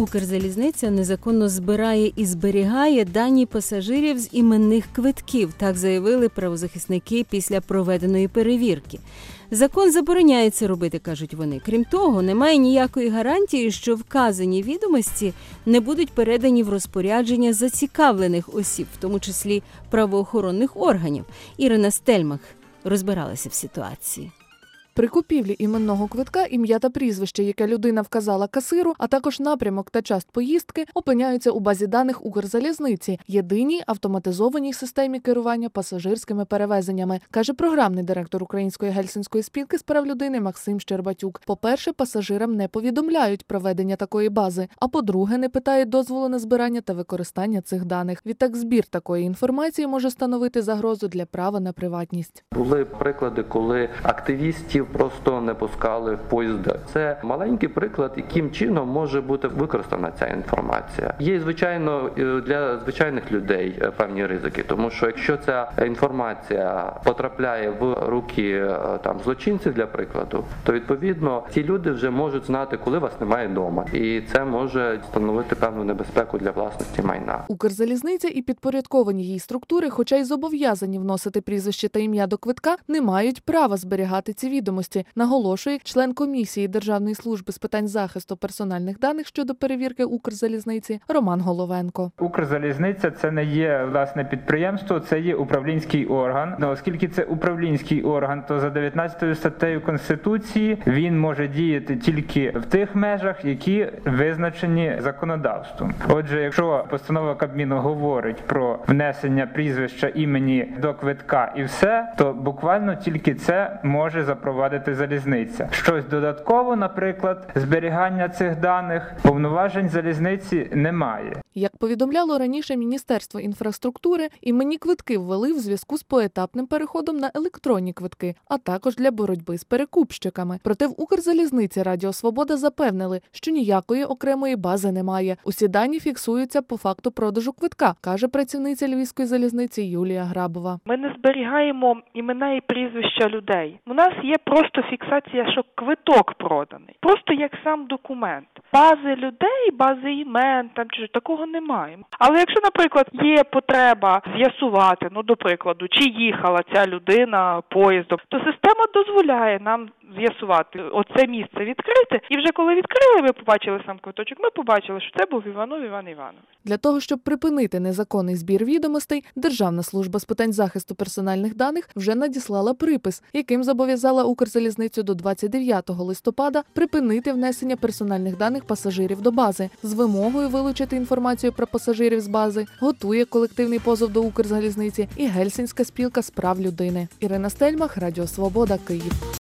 Укрзалізниця незаконно збирає і зберігає дані пасажирів з іменних квитків, так заявили правозахисники після проведеної перевірки. Закон забороняє це робити, кажуть вони. Крім того, немає ніякої гарантії, що вказані відомості не будуть передані в розпорядження зацікавлених осіб, в тому числі правоохоронних органів. Ірина Стельмах розбиралася в ситуації. При купівлі іменного квитка ім'я та прізвище, яке людина вказала касиру, а також напрямок та час поїздки, опиняються у базі даних Укрзалізниці – єдиній автоматизованій системі керування пасажирськими перевезеннями, каже програмний директор Української гельсінської спілки з прав людини Максим Щербатюк. По-перше, пасажирам не повідомляють про ведення такої бази, а по-друге, не питають дозволу на збирання та використання цих даних. Відтак збір такої інформації може становити загрозу для права на приватність. Були приклади, коли активістів просто не пускали в поїзди. Це маленький приклад, яким чином може бути використана ця інформація. Є, звичайно, для звичайних людей певні ризики, тому що якщо ця інформація потрапляє в руки злочинців, для прикладу, то відповідно ці люди вже можуть знати, коли вас немає вдома. І це може становити певну небезпеку для власності майна. Укрзалізниця і підпорядковані їй структури, хоча й зобов'язані вносити прізвище та ім'я до квитка, не мають права зберігати ці відомості, наголошує член комісії Державної служби з питань захисту персональних даних щодо перевірки Укрзалізниці Роман Головенко. Укрзалізниця – це не є, власне, підприємство, це є управлінський орган. Оскільки це управлінський орган, то за 19 статтею Конституції він може діяти тільки в тих межах, які визначені законодавством. Отже, якщо постанова Кабміну говорить про внесення прізвища, імені до квитка і все, то буквально тільки це може запровадити залізниця. Щось додатково, наприклад, зберігання цих даних, повноважень залізниці немає. Як повідомляло раніше Міністерство інфраструктури, іменні квитки ввели в зв'язку з поетапним переходом на електронні квитки, а також для боротьби з перекупщиками. Проте в Укрзалізниці Радіо Свобода запевнили, що ніякої окремої бази немає. Усі дані фіксуються по факту продажу квитка, каже працівниця Львівської залізниці Юлія Грабова. Ми не зберігаємо імена і прізвища людей. У нас є просто фіксація, що квиток проданий. Просто як сам документ. Бази людей, бази імен, такого немає. Але якщо, наприклад, є потреба з'ясувати, до прикладу, чи їхала ця людина поїздом, то система дозволяє нам з'ясувати, оце місце відкрите. І вже коли відкрили, ми побачили сам квиточок, ми побачили, що це був Іванов Іван Іванович. Для того, щоб припинити незаконний збір відомостей, Державна служба з питань захисту персональних даних вже надіслала припис, яким зобов'язала Укрзалізницю до 29 листопада припинити внесення персональних даних пасажирів до бази. З вимогою вилучити інформацію про пасажирів з бази готує колективний позов до Укрзалізниці і Гельсінська спілка з прав людини. Ірина Стельмах, Радіо Свобода, Київ.